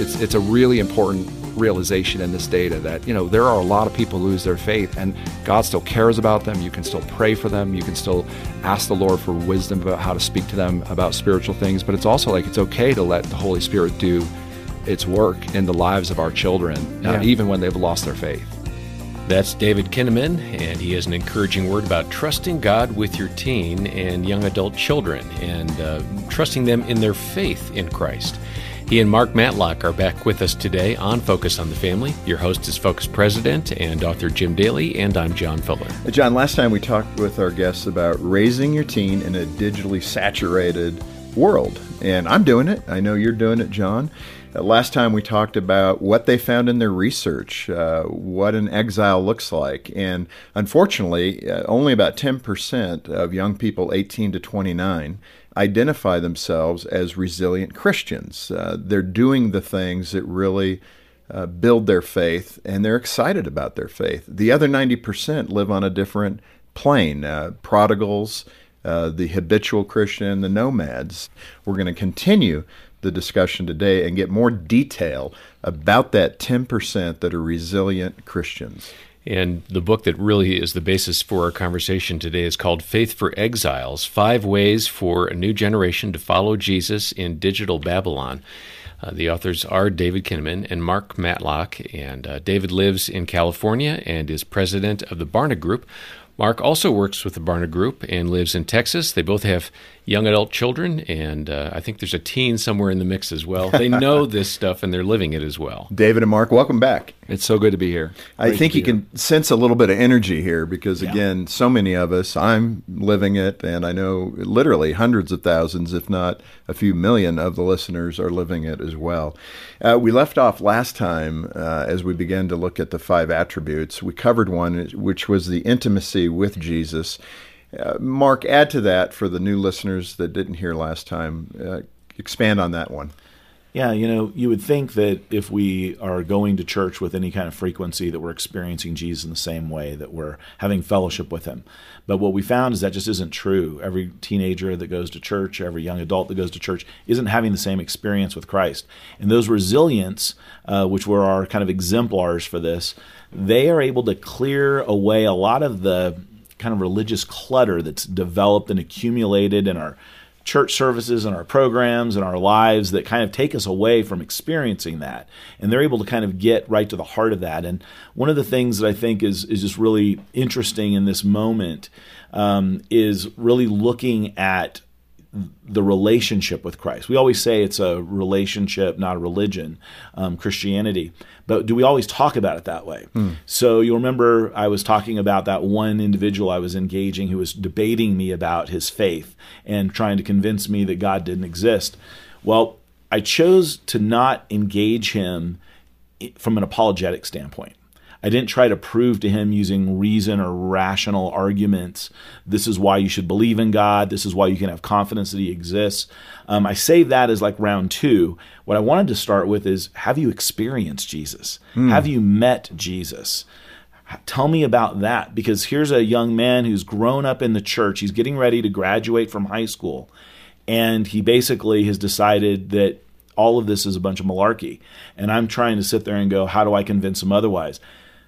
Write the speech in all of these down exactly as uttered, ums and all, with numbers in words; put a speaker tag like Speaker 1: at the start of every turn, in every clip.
Speaker 1: it's it's a really important realization in this data that, you know, there are a lot of people who lose their faith, and God still cares about them. You can still pray for them. You can still ask the Lord for wisdom about how to speak to them about spiritual things. But it's also like it's okay to let the Holy Spirit do its work in the lives of our children, uh,
Speaker 2: yeah.
Speaker 1: even when they've lost their faith.
Speaker 3: That's David Kinnaman, and he has an encouraging word about trusting God with your teen and young adult children and uh, trusting them in their faith in Christ. He and Mark Matlock are back with us today on Focus on the Family. Your host is Focus President and author Jim Daly, and I'm John Fuller.
Speaker 2: John, last time we talked with our guests about raising your teen in a digitally saturated world, and I'm doing it. I know you're doing it, John. Uh, last time we talked about what they found in their research, uh, what an exile looks like, and unfortunately, uh, only about ten percent of young people eighteen to twenty-nine identify themselves as resilient Christians. Uh, they're doing the things that really uh, build their faith, and they're excited about their faith. The other ninety percent live on a different plane, uh, prodigals, uh, the habitual Christian, the nomads. We're going to continue the discussion today and get more detail about that ten percent that are resilient Christians.
Speaker 3: And the book that really is the basis for our conversation today is called Faith for Exiles, Five Ways for a New Generation to Follow Jesus in Digital Babylon. Uh, the authors are David Kinnaman and Mark Matlock, and uh, David lives in California and is president of the Barna Group. Mark also works with the Barna Group and lives in Texas. They both have young adult children, and uh, I think there's a teen somewhere in the mix as well. They know this stuff, and they're living it as well.
Speaker 2: David and Mark, welcome back.
Speaker 1: It's so good to be here.
Speaker 2: I
Speaker 1: Great
Speaker 2: think
Speaker 1: to
Speaker 2: you
Speaker 1: be
Speaker 2: can sense a little bit of energy here because,
Speaker 1: Yeah.
Speaker 2: again, so many of us, I'm living it, and I know literally hundreds of thousands, if not a few million of the listeners are living it as well. Uh, we left off last time uh, as we began to look at the five attributes. We covered one, which was the intimacy with Jesus. Uh, Mark, add to that for the new listeners that didn't hear last time. Uh, expand on that one.
Speaker 4: Yeah, you know, you would think that if we are going to church with any kind of frequency that we're experiencing Jesus in the same way, that we're having fellowship with him. But what we found is that just isn't true. Every teenager that goes to church, every young adult that goes to church isn't having the same experience with Christ. And those resilients, uh, which were our kind of exemplars for this, they are able to clear away a lot of the kind of religious clutter that's developed and accumulated in our church services and our programs and our lives that kind of take us away from experiencing that. And they're able to kind of get right to the heart of that. And one of the things that I think is, is just really interesting in this moment um, is really looking at the relationship with Christ. We always say it's a relationship, not a religion, um, Christianity. But do we always talk about it that way? Hmm. So you'll remember I was talking about that one individual I was engaging who was debating me about his faith and trying to convince me that God didn't exist. Well, I chose to not engage him from an apologetic standpoint. I didn't try to prove to him using reason or rational arguments, this is why you should believe in God, this is why you can have confidence that he exists. Um, I saved that as like round two. What I wanted to start with is, have you experienced Jesus? Mm. Have you met Jesus? Tell me about that, because here's a young man who's grown up in the church. He's getting ready to graduate from high school, and he basically has decided that all of this is a bunch of malarkey. And I'm trying to sit there and go, how do I convince him otherwise?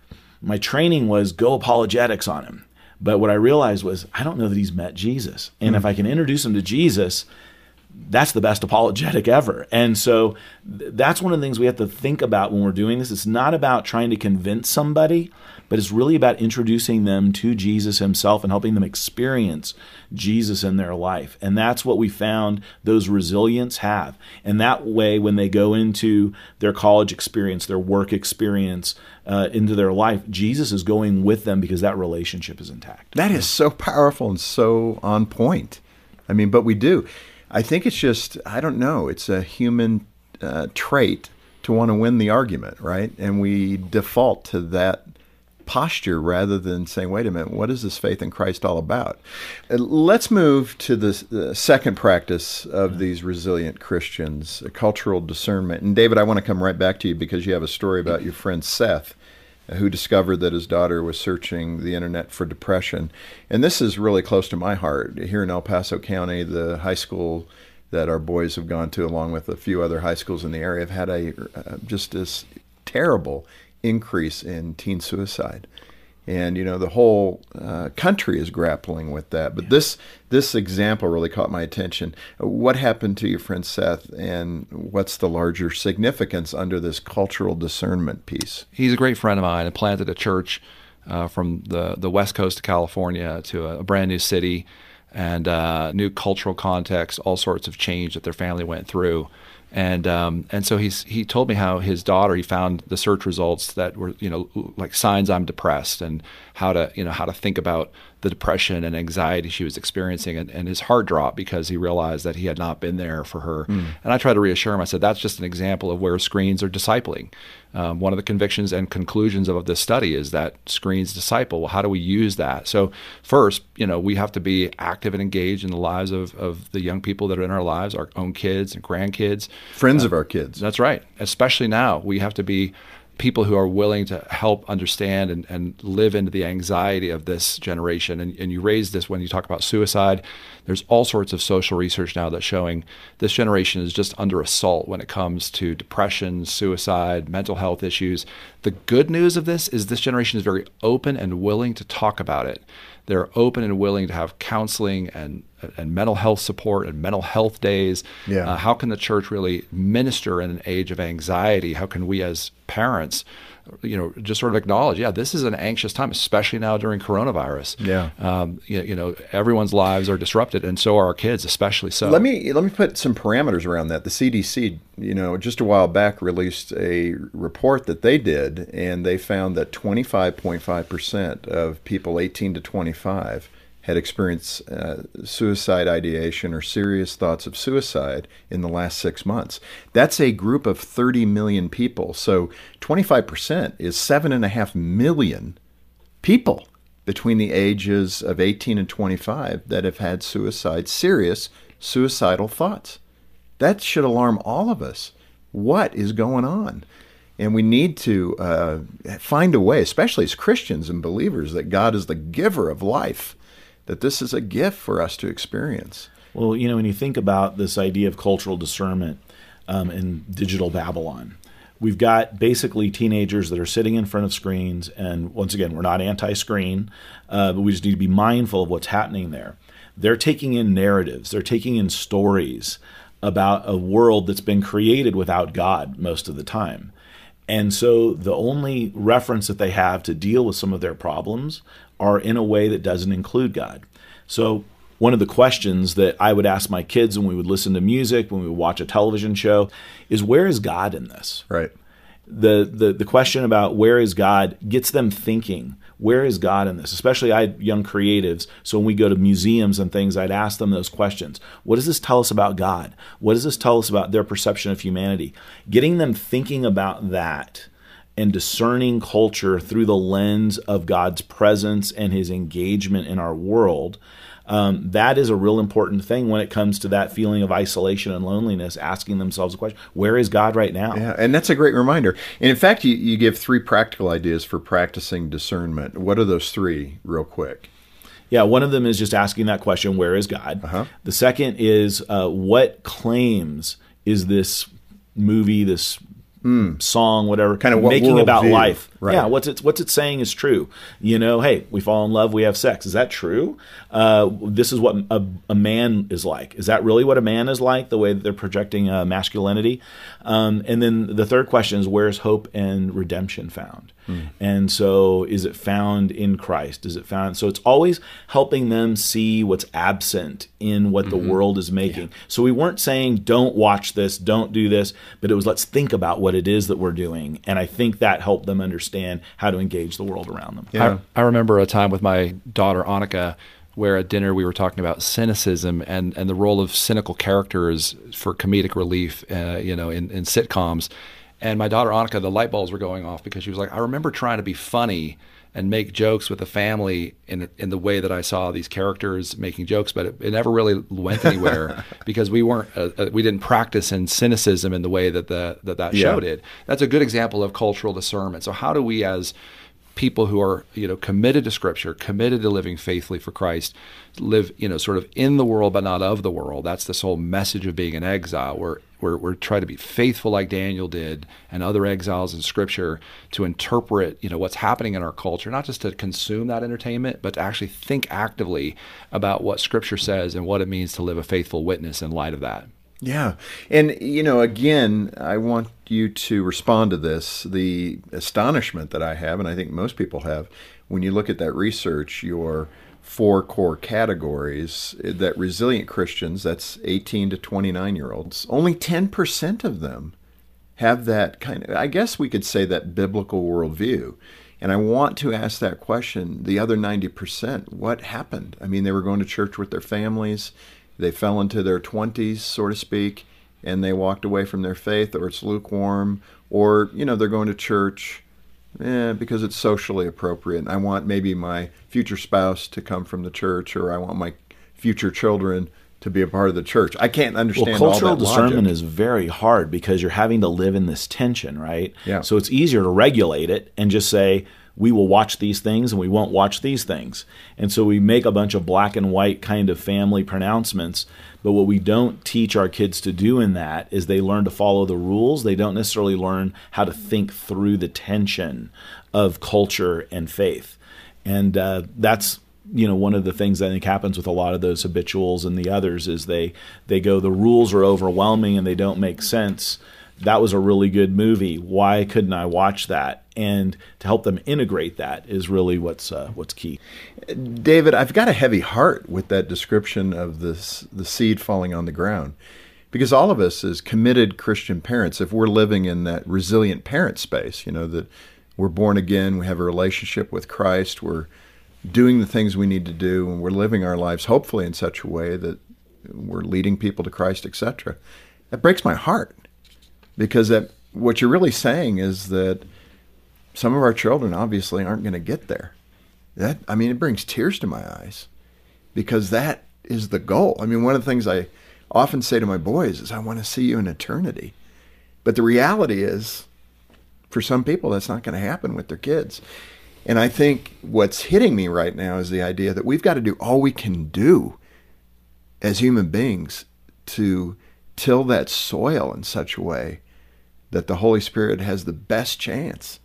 Speaker 4: My training was go apologetics on him. But what I realized was I don't know that he's met Jesus. And mm. if I can introduce him to Jesus, that's the best apologetic ever. And so th- that's one of the things we have to think about when we're doing this. It's not about trying to convince somebody, but it's really about introducing them to Jesus himself and helping them experience Jesus in their life. And that's what we found those resilients have. And that way, when they go into their college experience, their work experience, uh, into their life, Jesus is going with them because that relationship is intact.
Speaker 2: That is so powerful and so on point. I mean, but we do. I think it's just, I don't know, it's a human uh, trait to want to win the argument, right? And we default to that posture rather than saying, wait a minute, what is this faith in Christ all about? Uh, let's move to the, the second practice of these resilient Christians, cultural discernment. And David, I want to come right back to you because you have a story about your friend Seth, who discovered that his daughter was searching the internet for depression. And this is really close to my heart. Here in El Paso County, the high school that our boys have gone to, along with a few other high schools in the area, have had a uh, just this terrible increase in teen suicide. And, you know, the whole uh, country is grappling with that. But yeah. this this example really caught my attention. What happened to your friend Seth, and what's the larger significance under this cultural discernment piece?
Speaker 1: He's a great friend of mine and planted a church uh, from the, the west coast of California to a, a brand new city and uh, new cultural context, all sorts of change that their family went through. And um, and so he's he told me how his daughter, he found the search results that were, you know, like signs I'm depressed, and how to, you know, how to think about the depression and anxiety she was experiencing, and, and his heart dropped because he realized that he had not been there for her. Mm. And I tried to reassure him. I said, that's just an example of where screens are discipling. Um, one of the convictions and conclusions of this study is that screens disciple. Well, how do we use that? So first, you know, we have to be active and engaged in the lives of, of the young people that are in our lives, our own kids and grandkids.
Speaker 2: Friends
Speaker 1: uh,
Speaker 2: of our kids.
Speaker 1: That's right. Especially now, we have to be people who are willing to help understand and, and live into the anxiety of this generation. And, and you raised this when you talk about suicide. There's all sorts of social research now that's showing this generation is just under assault when it comes to depression, suicide, mental health issues. The good news of this is this generation is very open and willing to talk about it. They're open and willing to have counseling and and mental health support and mental health days.
Speaker 2: Yeah.
Speaker 1: Uh, how can the church really minister in an age of anxiety? How can we as parents, you know, just sort of acknowledge, yeah, this is an anxious time, especially now during coronavirus.
Speaker 2: Yeah.
Speaker 1: Um, you, you know, everyone's lives are disrupted, and so are our kids, especially so.
Speaker 2: Let me let me put some parameters around that. The C D C, you know, just a while back released a report that they did, and they found that twenty-five point five percent of people eighteen to twenty-five had experienced uh, suicide ideation or serious thoughts of suicide in the last six months. That's a group of thirty million people. So twenty-five percent is seven and a half million people between the ages of eighteen and twenty-five that have had suicide, serious suicidal thoughts. That should alarm all of us. What is going on? And we need to uh, find a way, especially as Christians and believers, that God is the giver of life, that this is a gift for us to experience.
Speaker 4: Well, you know, when you think about this idea of cultural discernment um, in digital Babylon, we've got basically teenagers that are sitting in front of screens. And once again, we're not anti-screen, uh, but we just need to be mindful of what's happening there. They're taking in narratives. They're taking in stories about a world that's been created without God most of the time. And so the only reference that they have to deal with some of their problems are in a way that doesn't include God. So one of the questions that I would ask my kids when we would listen to music, when we would watch a television show, is where is God in this?
Speaker 2: Right.
Speaker 4: The, the the question about where is God gets them thinking, where is God in this? Especially I had young creatives, so when we go to museums and things, I'd ask them those questions. What does this tell us about God? What does this tell us about their perception of humanity? Getting them thinking about that and discerning culture through the lens of God's presence and his engagement in our world, um, that is a real important thing when it comes to that feeling of isolation and loneliness, asking themselves the question, where is God right now?
Speaker 2: Yeah, and that's a great reminder. And in fact, you, you give three practical ideas for practicing discernment. What are those three, real quick?
Speaker 4: Yeah, one of them is just asking that question, where is God?
Speaker 2: Uh-huh.
Speaker 4: The second is, uh, what claims is this movie, this Mm. song, whatever,
Speaker 2: kind of what
Speaker 4: making about
Speaker 2: view.
Speaker 4: life.
Speaker 2: Right.
Speaker 4: Yeah, what's it what's it saying is true. You know, hey, we fall in love, we have sex. Is that true? Uh, this is what a, a man is like. Is that really what a man is like? The way that they're projecting uh, masculinity. Um, and then the third question is, where's hope and redemption found? Mm. And so, is it found in Christ? Is it found? So it's always helping them see what's absent in what mm-hmm. the world is making. Yeah. So we weren't saying don't watch this, don't do this, but it was let's think about what it is that we're doing. And I think that helped them understand how to engage the world around them.
Speaker 1: Yeah. I, I remember a time with my daughter, Annika, where at dinner we were talking about cynicism and, and the role of cynical characters for comedic relief, uh, you know, in, in sitcoms. And my daughter, Annika, the light bulbs were going off because she was like, I remember trying to be funny and make jokes with the family in in the way that I saw these characters making jokes, but it, it never really went anywhere because we weren't uh, uh, we didn't practice in cynicism in the way that the that that
Speaker 2: yeah.
Speaker 1: show did. That's a good example of cultural discernment. So how do we as people who are, you know, committed to Scripture, committed to living faithfully for Christ, live, you know, sort of in the world but not of the world. That's this whole message of being an exile. We're we're, we're trying to be faithful like Daniel did and other exiles in Scripture to interpret, you know, what's happening in our culture, not just to consume that entertainment, but to actually think actively about what Scripture says and what it means to live a faithful witness in light of that.
Speaker 2: Yeah. And, you know, again, I want you to respond to this. The astonishment that I have, and I think most people have, when you look at that research, your four core categories, that resilient Christians, that's eighteen to twenty-nine-year-olds, only ten percent of them have that kind of, I guess we could say, that biblical worldview. And I want to ask that question, the other ninety percent, what happened? I mean, they were going to church with their families. They fell into their twenties, so to speak, and they walked away from their faith, or it's lukewarm, or, you know, they're going to church eh, because it's socially appropriate. I want maybe my future spouse to come from the church, or I want my future children to be a part of the church. I can't understand
Speaker 4: well, cultural
Speaker 2: all that
Speaker 4: discernment
Speaker 2: logic.
Speaker 4: is very hard because you're having to live in this tension, right?
Speaker 2: Yeah.
Speaker 4: So it's easier to regulate it and just say, we will watch these things and we won't watch these things. And so we make a bunch of black and white kind of family pronouncements. But what we don't teach our kids to do in that is they learn to follow the rules. They don't necessarily learn how to think through the tension of culture and faith. And uh, that's, you know, one of the things I think happens with a lot of those habituals and the others is they, they go, the rules are overwhelming and they don't make sense. That was a really good movie. Why couldn't I watch that? And to help them integrate that is really what's uh, what's key.
Speaker 2: David, I've got a heavy heart with that description of this, the seed falling on the ground, because all of us as committed Christian parents, if we're living in that resilient parent space, you know, that we're born again, we have a relationship with Christ, we're doing the things we need to do, and we're living our lives hopefully in such a way that we're leading people to Christ, et cetera. That breaks my heart. Because that what you're really saying is that some of our children obviously aren't going to get there. That I mean, it brings tears to my eyes because that is the goal. I mean, one of the things I often say to my boys is, I want to see you in eternity. But the reality is, for some people, that's not going to happen with their kids. And I think what's hitting me right now is the idea that we've got to do all we can do as human beings to till that soil in such a way that the Holy Spirit has the best chance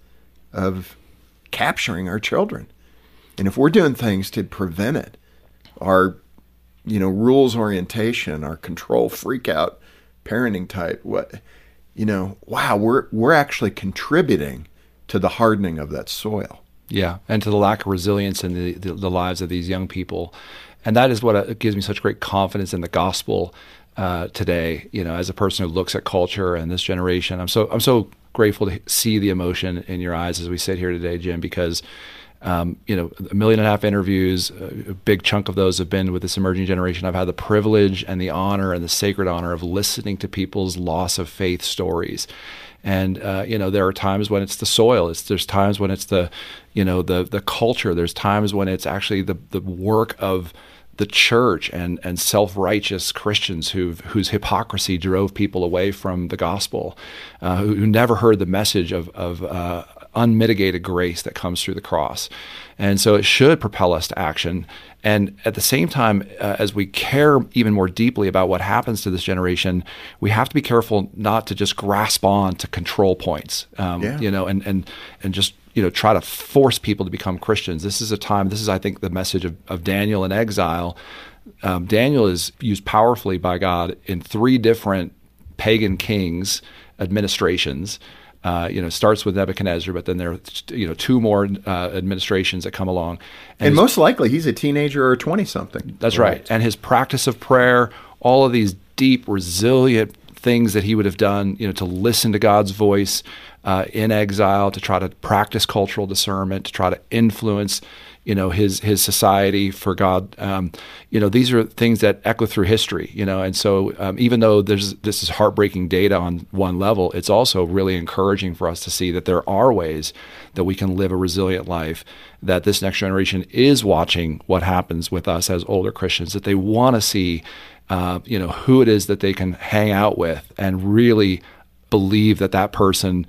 Speaker 2: of capturing our children. And if we're doing things to prevent it, our, you know, rules orientation, our control freak out parenting type, what, you know, wow, we're we're actually contributing to the hardening of that soil.
Speaker 1: Yeah, and to the lack of resilience in the, the, the lives of these young people. And that is what uh, gives me such great confidence in the gospel uh, today, you know, as a person who looks at culture and this generation. I'm so I'm so grateful to see the emotion in your eyes as we sit here today, Jim, because, um, you know, a million and a half interviews, a big chunk of those have been with this emerging generation. I've had the privilege and the honor and the sacred honor of listening to people's loss of faith stories. And, uh, you know, there are times when it's the soil. It's, there's times when it's the, you know, the the culture. There's times when it's actually the the work of the church and, and self-righteous Christians who whose hypocrisy drove people away from the gospel, uh, who, who never heard the message of, of uh, unmitigated grace that comes through the cross. And so it should propel us to action. And at the same time, uh, as we care even more deeply about what happens to this generation, we have to be careful not to just grasp on to control points, um,
Speaker 2: yeah.
Speaker 1: you know, and, and, and just, you know, try to force people to become Christians. This is a time, this is, I think, the message of, of Daniel in exile. Um, Daniel is used powerfully by God in three different pagan kings' administrations. Uh, you know, starts with Nebuchadnezzar, but then there are, you know, two more uh, administrations that come along.
Speaker 2: And,
Speaker 1: and
Speaker 2: most likely he's a teenager or twenty-something.
Speaker 1: That's right. right. And his practice of prayer, all of these deep, resilient things that he would have done, you know, to listen to God's voice uh, in exile, to try to practice cultural discernment, to try to influence, you know, his his society for God. Um, you know, these are things that echo through history, you know, and so um, even though there's this is heartbreaking data on one level, it's also really encouraging for us to see that there are ways that we can live a resilient life, that this next generation is watching what happens with us as older Christians, that they want to see, uh, you know, who it is that they can hang out with and really believe that that person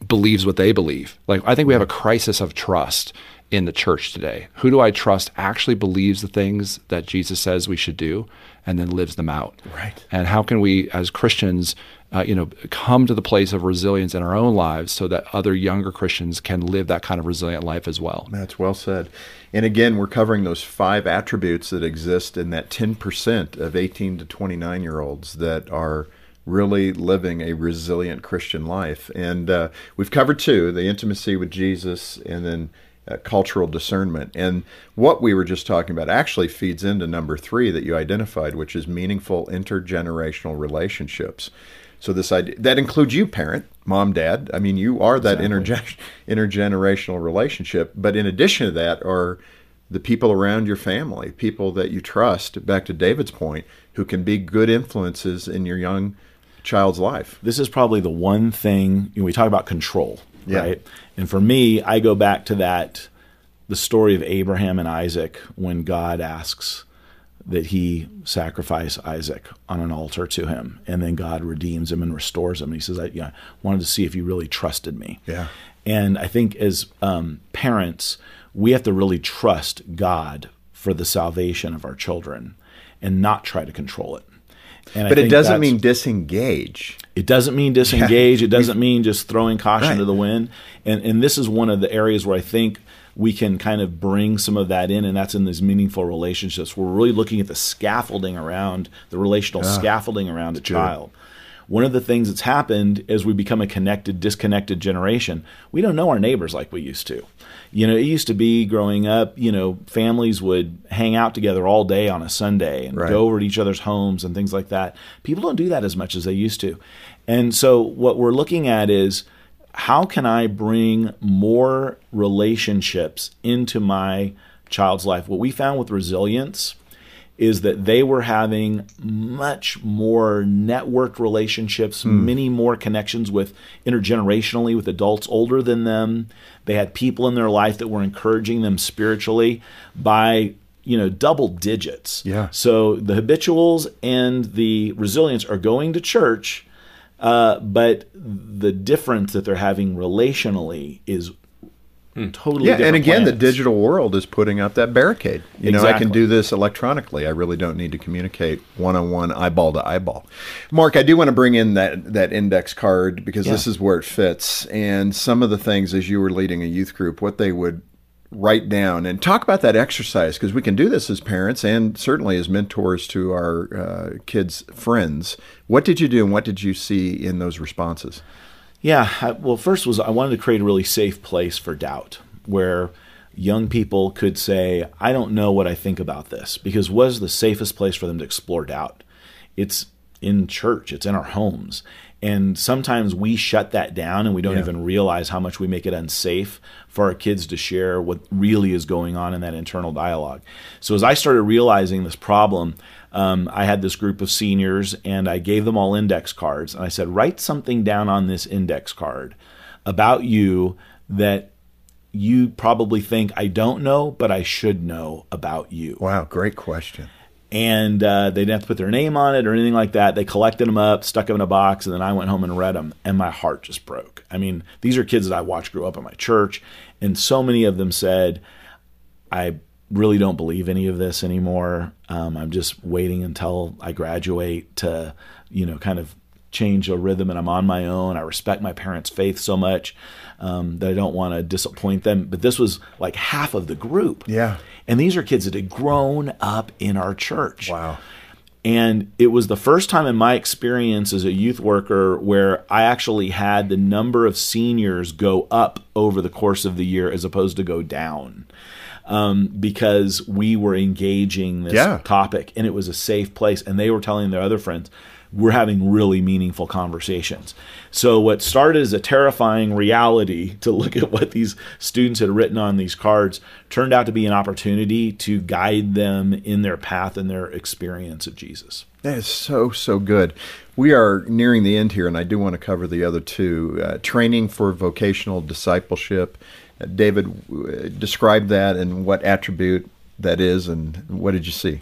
Speaker 1: believes what they believe. Like, I think we have a crisis of trust in the church today. Who do I trust actually believes the things that Jesus says we should do and then lives them out?
Speaker 2: Right.
Speaker 1: And how can we, as Christians, uh, you know, come to the place of resilience in our own lives so that other younger Christians can live that kind of resilient life as well?
Speaker 2: That's well said. And again, we're covering those five attributes that exist in that ten percent of eighteen to twenty-nine-year-olds that are really living a resilient Christian life. And uh, we've covered two, the intimacy with Jesus and then uh, cultural discernment. And what we were just talking about actually feeds into number three that you identified, which is meaningful intergenerational relationships. So this idea, that includes you, parent, mom, dad. I mean, you are that
Speaker 4: Exactly.
Speaker 2: interge- intergenerational relationship. But in addition to that are the people around your family, people that you trust, back to David's point, who can be good influences in your young child's life.
Speaker 4: This is probably the one thing, you know, we talk about control,
Speaker 2: Yeah.
Speaker 4: right? And for me, I go back to that, the story of Abraham and Isaac, when God asks that he sacrifice Isaac on an altar to him, and then God redeems him and restores him. And he says, I, yeah, wanted to see if you really trusted me.
Speaker 2: Yeah.
Speaker 4: And I think as um, parents, we have to really trust God for the salvation of our children and not try to control it. And I
Speaker 2: But it
Speaker 4: think
Speaker 2: doesn't
Speaker 4: that's-
Speaker 2: mean disengage.
Speaker 4: It doesn't mean disengage. It doesn't mean just throwing caution
Speaker 2: Right.
Speaker 4: to the wind. And and this is one of the areas where I think we can kind of bring some of that in, and that's in these meaningful relationships. We're really looking at the scaffolding around, the relational scaffolding around a child. One of the things that's happened as we become a connected, disconnected generation, we don't know our neighbors like we used to. You know, it used to be growing up, you know, families would hang out together all day on a Sunday and
Speaker 2: Right.
Speaker 4: go over to each other's homes and things like that. People don't do that as much as they used to. And so what we're looking at is, how can I bring more relationships into my child's life? What we found with resilience is that they were having much more networked relationships, many more connections with intergenerationally with adults older than them. They had people in their life that were encouraging them spiritually by, you know, double digits.
Speaker 2: Yeah.
Speaker 4: So the habituals and the resilience are going to church, uh, but the difference that they're having relationally is totally
Speaker 2: Yeah,
Speaker 4: different.
Speaker 2: and again, the
Speaker 4: planets.
Speaker 2: digital world is putting up that barricade. You know, I can
Speaker 4: Exactly.
Speaker 2: do this electronically. I really don't need to communicate one-on-one, eyeball to eyeball. Mark, I do want to bring in that, that index card because
Speaker 4: Yeah.
Speaker 2: this is where it fits. And some of the things, as you were leading a youth group, what they would write down and talk about that exercise, because we can do this as parents and certainly as mentors to our uh, kids' friends. What did you do and what did you see in those responses?
Speaker 4: Yeah, I, well, first was I wanted to create a really safe place for doubt where young people could say, I don't know what I think about this, because what is the safest place for them to explore doubt? It's in church, it's in our homes. And sometimes we shut that down and we don't
Speaker 2: Yeah.
Speaker 4: even realize how much we make it unsafe for our kids to share what really is going on in that internal dialogue. So as I started realizing this problem, um, I had this group of seniors and I gave them all index cards. And I said, write something down on this index card about you that you probably think I don't know, but I should know about you.
Speaker 2: Wow, great question.
Speaker 4: And uh, they didn't have to put their name on it or anything like that. They collected them up, stuck them in a box, and then I went home and read them, and my heart just broke. I mean, these are kids that I watched grow up in my church, and so many of them said, I really don't believe any of this anymore. Um, I'm just waiting until I graduate to, you know, kind of change a rhythm, and I'm on my own. I respect my parents' faith so much um, that I don't want to disappoint them. But this was like half of the group.
Speaker 2: Yeah.
Speaker 4: And these are kids that had grown up in our church.
Speaker 2: Wow.
Speaker 4: And it was the first time in my experience as a youth worker where I actually had the number of seniors go up over the course of the year as opposed to go down. Um, because we were engaging this
Speaker 2: Yeah.
Speaker 4: topic and it was a safe place. And they were telling their other friends, we're having really meaningful conversations. So what started as a terrifying reality to look at what these students had written on these cards turned out to be an opportunity to guide them in their path and their experience of Jesus.
Speaker 2: That is so, so good. We are nearing the end here, and I do want to cover the other two. Uh, training for vocational discipleship. Uh, David, uh, describe that and what attribute that is, and what did you see?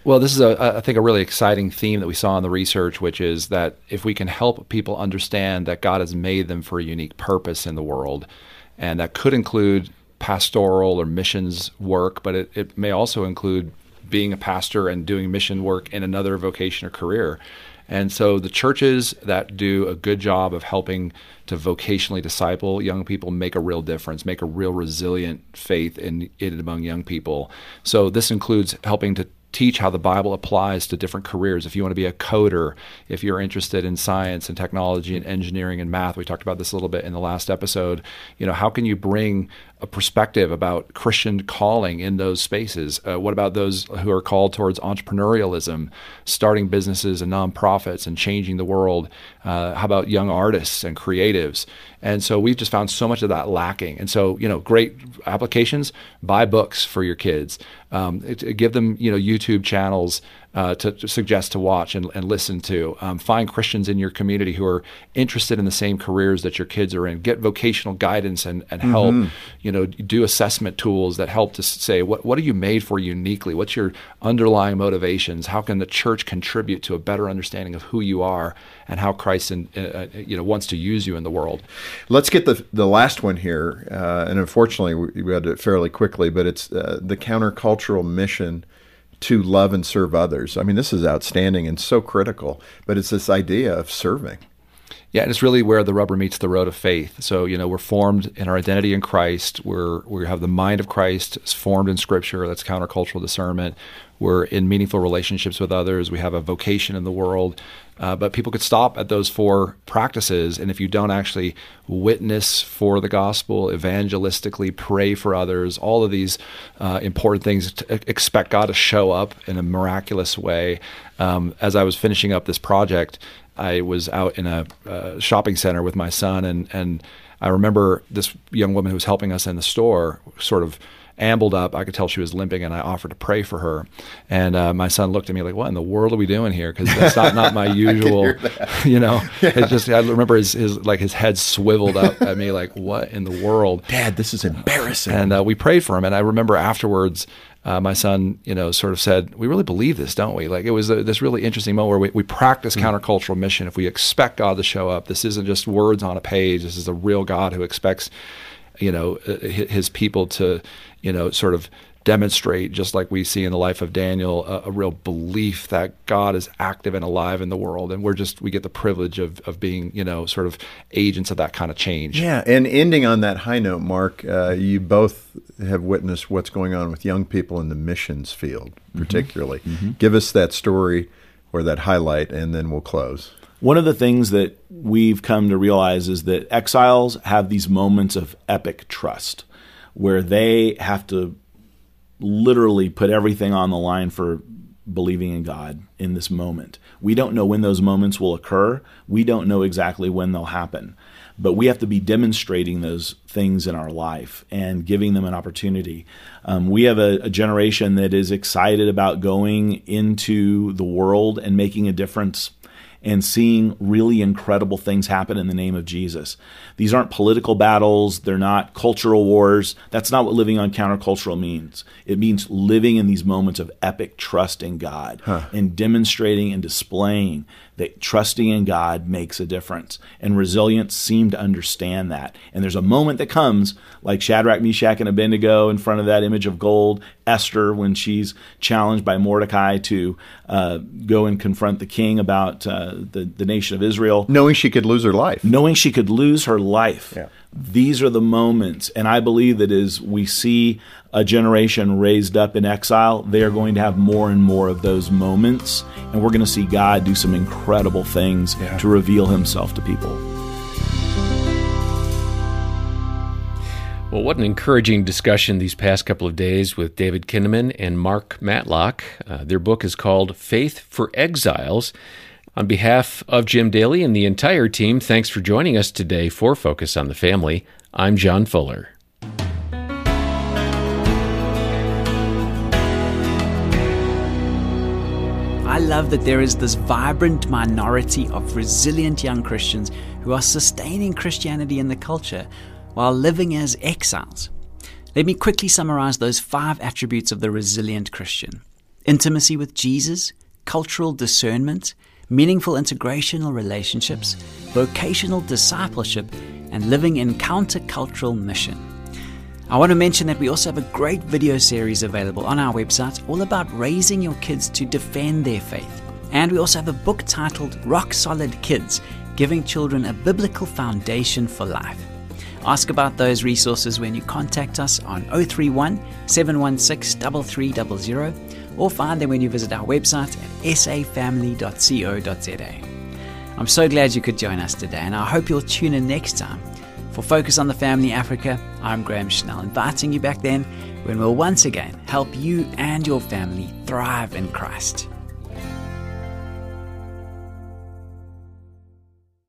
Speaker 1: Well, this is, a, I think, a really exciting theme that we saw in the research, which is that if we can help people understand that God has made them for a unique purpose in the world, and that could include pastoral or missions work, but it, it may also include being a pastor and doing mission work in another vocation or career. And so the churches that do a good job of helping to vocationally disciple young people make a real difference, make a real resilient faith in it among young people. So this includes helping to teach how the Bible applies to different careers. If you want to be a coder, if you're interested in science and technology and engineering and math, we talked about this a little bit in the last episode, you know, how can you bring a perspective about Christian calling in those spaces? Uh, what about those who are called towards entrepreneurialism, starting businesses and nonprofits and changing the world? Uh, how about young artists and creatives? And so we've just found so much of that lacking. And so, you know, great applications, buy books for your kids, um, it, give them, you know, YouTube channels uh, to, to suggest to watch and, and listen to. Um, find Christians in your community who are interested in the same careers that your kids are in. Get vocational guidance and, and help, mm-hmm. you know, do assessment tools that help to say, what, what are you made for uniquely? What's your underlying motivations? How can the church contribute to a better understanding of who you are and how Christ in, uh, you know, wants to use you in the world?
Speaker 2: Let's get the the last one here. Uh, and unfortunately, we read it fairly quickly, but it's uh, the countercultural mission to love and serve others. I mean, this is outstanding and so critical, but it's this idea of serving.
Speaker 1: Yeah, and it's really where the rubber meets the road of faith. So, you know, we're formed in our identity in Christ. We're we have the mind of Christ. It's formed in Scripture. That's countercultural discernment. We're in meaningful relationships with others. We have a vocation in the world. Uh, but people could stop at those four practices, and if you don't actually witness for the gospel, evangelistically pray for others, all of these uh, important things, to expect God to show up in a miraculous way. Um, as I was finishing up this project, I was out in a uh, shopping center with my son, and, and I remember this young woman who was helping us in the store sort of ambled up. I could tell she was limping, and I offered to pray for her. And uh, my son looked at me like, "What in the world are we doing here?" Because that's not, not my usual, you know. Yeah. It's just I remember his, his like his head swiveled up at me like, "What in the world,
Speaker 2: Dad? This is embarrassing."
Speaker 1: And uh, we prayed for him, and I remember afterwards, uh, my son, you know, sort of said, "We really believe this, don't we?" Like it was a, this really interesting moment where we, we practice mm. countercultural mission. If we expect God to show up, this isn't just words on a page. This is a real God who expects, you know, his people to, you know, sort of demonstrate, just like we see in the life of Daniel, a, a real belief that God is active and alive in the world. And we're just, we get the privilege of, of being, you know, sort of agents of that kind of change.
Speaker 2: Yeah. And ending on that high note, Mark, uh, you both have witnessed what's going on with young people in the missions field, particularly. Mm-hmm. Give us that story or that highlight, and then we'll close.
Speaker 4: One of the things that we've come to realize is that exiles have these moments of epic trust where they have to literally put everything on the line for believing in God in this moment. We don't know when those moments will occur. We don't know exactly when they'll happen. But we have to be demonstrating those things in our life and giving them an opportunity. Um, we have a, a generation that is excited about going into the world and making a difference and seeing really incredible things happen in the name of Jesus. These aren't political battles. They're not cultural wars. That's not what living on countercultural means. It means living in these moments of epic trust in God huh. and demonstrating and displaying that trusting in God makes a difference. And Resilience seem to understand that. And there's a moment that comes, like Shadrach, Meshach, and Abednego in front of that image of gold, Esther, when she's challenged by Mordecai to uh, go and confront the king about uh, the, the nation of Israel.
Speaker 2: Knowing she could lose her life.
Speaker 4: Knowing she could lose her life.
Speaker 2: Yeah.
Speaker 4: These are the moments. And I believe that as we see a generation raised up in exile, they are going to have more and more of those moments. And we're going to see God do some incredible things yeah. to reveal himself to people.
Speaker 3: Well, what an encouraging discussion these past couple of days with David Kinnaman and Mark Matlock. Uh, their book is called Faith for Exiles. On behalf of Jim Daly and the entire team, thanks for joining us today for Focus on the Family. I'm John Fuller.
Speaker 5: I love that there is this vibrant minority of resilient young Christians who are sustaining Christianity in the culture while living as exiles. Let me quickly summarize those five attributes of the resilient Christian. intimacy with Jesus, cultural discernment, meaningful intergenerational relationships, vocational discipleship, and living in countercultural mission. I want to mention that we also have a great video series available on our website all about raising your kids to defend their faith. And we also have a book titled Rock Solid Kids, Giving Children a Biblical Foundation for Life. Ask about those resources when you contact us on zero three one, seven one six, three three zero zero or find them when you visit our website at s a family dot co dot z a. I'm so glad you could join us today, and I hope you'll tune in next time. For Focus on the Family Africa, I'm Graham Schnell, inviting you back then when we'll once again help you and your family thrive in Christ.